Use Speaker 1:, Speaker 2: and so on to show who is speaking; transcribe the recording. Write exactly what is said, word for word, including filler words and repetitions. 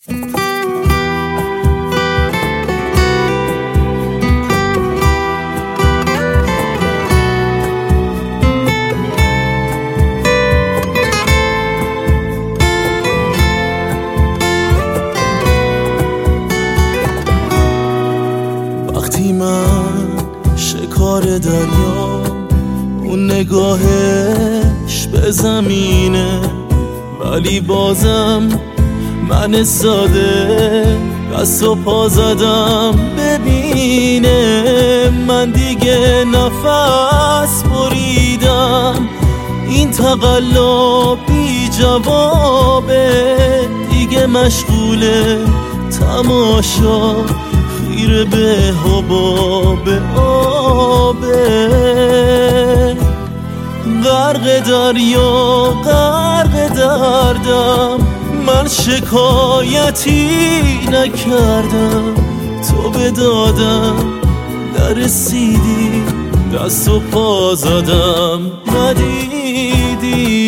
Speaker 1: وقتی من شکار دریا، اون نگاهش به زمینه، ولی بازم من ساده دست و پا زدم ببینه. من دیگه نفس بریدم، این تقلا بی جوابه، دیگه مشغول تماشا خیره به حباب آبه. غرق دریا غرق دردم، من شکایتی نکردم، تو به دادم نرسیدی، دست و پا زدم ندیدی.